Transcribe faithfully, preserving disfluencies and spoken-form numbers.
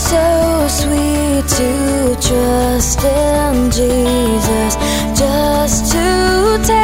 so sweet to trust in Jesus, just to take